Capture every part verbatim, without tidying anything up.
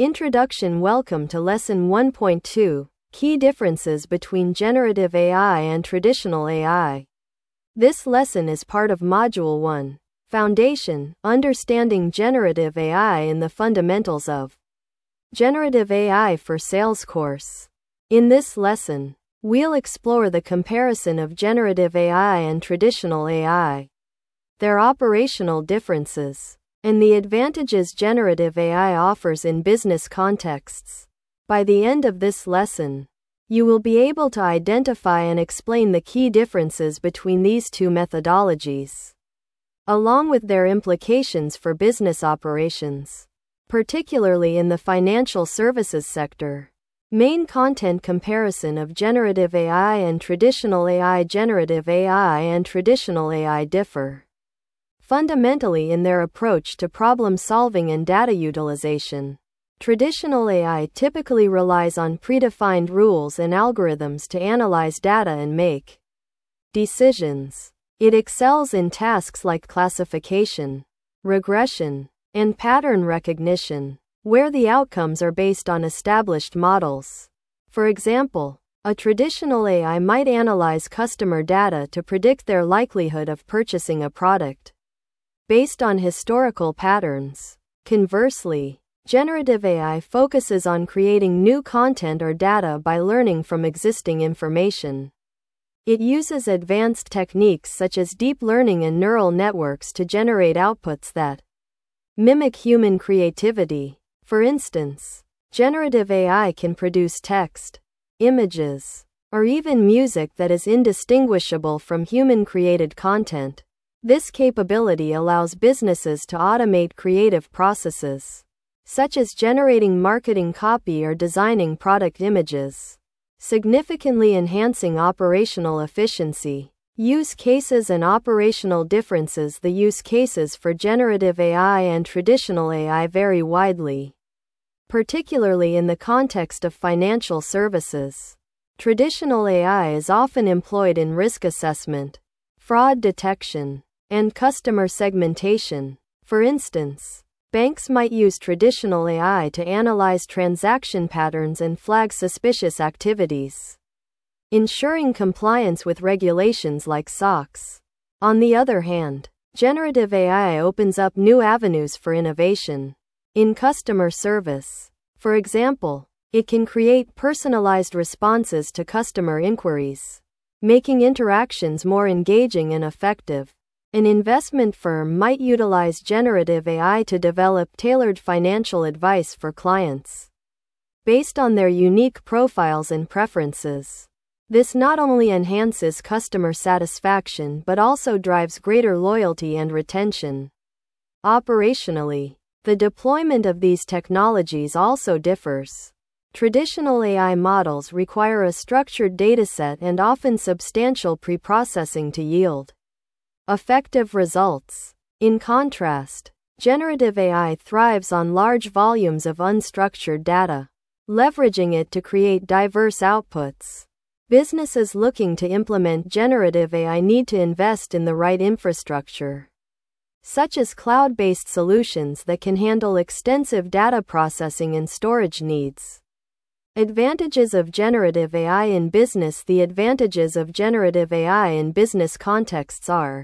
Introduction. Welcome to Lesson one point two, Key Differences Between Generative A I and Traditional A I. This lesson is part of Module one, Foundation, Understanding Generative A I and the Fundamentals of Generative A I for Sales course. In this lesson, we'll explore the comparison of generative A I and traditional A I, their operational differences, and the advantages generative A I offers in business contexts. By the end of this lesson, you will be able to identify and explain the key differences between these two methodologies, along with their implications for business operations, particularly in the financial services sector. Main content comparison of generative A I and traditional A I. Generative A I and traditional A I differ fundamentally in their approach to problem solving and data utilization. Traditional A I typically relies on predefined rules and algorithms to analyze data and make decisions. It excels in tasks like classification, regression, and pattern recognition, where the outcomes are based on established models. For example, a traditional A I might analyze customer data to predict their likelihood of purchasing a product based on historical patterns. Conversely, generative A I focuses on creating new content or data by learning from existing information. It uses advanced techniques such as deep learning and neural networks to generate outputs that mimic human creativity. For instance, generative A I can produce text, images, or even music that is indistinguishable from human-created content. This capability allows businesses to automate creative processes, such as generating marketing copy or designing product images, significantly enhancing operational efficiency. Use cases and operational differences. The use cases for generative A I and traditional A I vary widely, particularly in the context of financial services. Traditional A I is often employed in risk assessment, fraud detection, and customer segmentation. For instance, banks might use traditional A I to analyze transaction patterns and flag suspicious activities, ensuring compliance with regulations like S O X. On the other hand, generative A I opens up new avenues for innovation. In customer service, for example, it can create personalized responses to customer inquiries, making interactions more engaging and effective. An investment firm might utilize generative A I to develop tailored financial advice for clients based on their unique profiles and preferences. This not only enhances customer satisfaction but also drives greater loyalty and retention. Operationally, the deployment of these technologies also differs. Traditional A I models require a structured dataset and often substantial preprocessing to yield effective results. In contrast, generative A I thrives on large volumes of unstructured data, leveraging it to create diverse outputs. Businesses looking to implement generative A I need to invest in the right infrastructure, such as cloud-based solutions that can handle extensive data processing and storage needs. Advantages of generative A I in business. The advantages of generative A I in business contexts are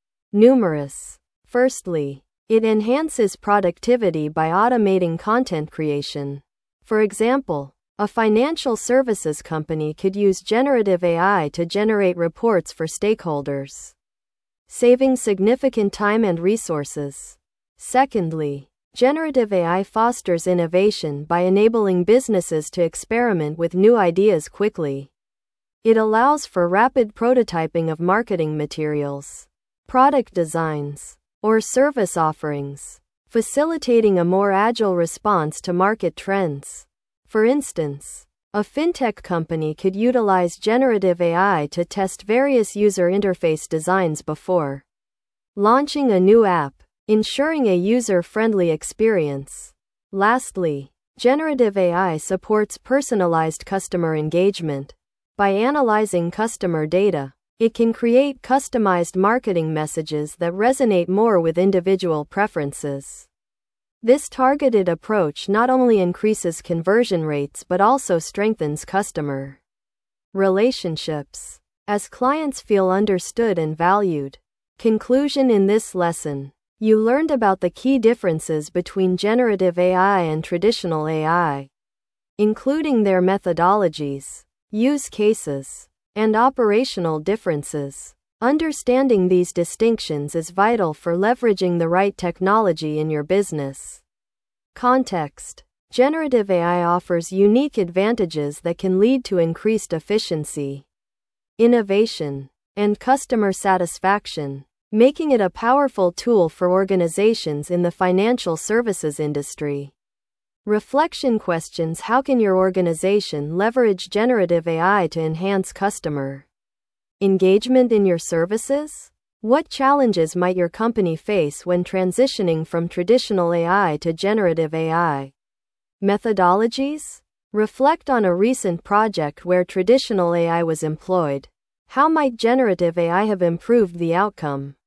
numerous. Firstly, it enhances productivity by automating content creation. For example, a financial services company could use generative A I to generate reports for stakeholders, saving significant time and resources. Secondly, generative A I fosters innovation by enabling businesses to experiment with new ideas quickly. It allows for rapid prototyping of marketing materials, product designs, or service offerings, facilitating a more agile response to market trends. For instance, a fintech company could utilize generative A I to test various user interface designs before launching a new app, ensuring a user-friendly experience. Lastly, generative A I supports personalized customer engagement. By analyzing customer data, it can create customized marketing messages that resonate more with individual preferences. This targeted approach not only increases conversion rates but also strengthens customer relationships, as clients feel understood and valued. Conclusion: in this lesson, you learned about the key differences between generative A I and traditional A I, including their methodologies, use cases, and operational differences. Understanding these distinctions is vital for leveraging the right technology in your business. Context: generative A I offers unique advantages that can lead to increased efficiency, innovation, and customer satisfaction, making it a powerful tool for organizations in the financial services industry. Reflection questions: how can your organization leverage generative A I to enhance customer engagement in your services? What challenges might your company face when transitioning from traditional A I to generative A I methodologies? Reflect on a recent project where traditional A I was employed. How might generative A I have improved the outcome?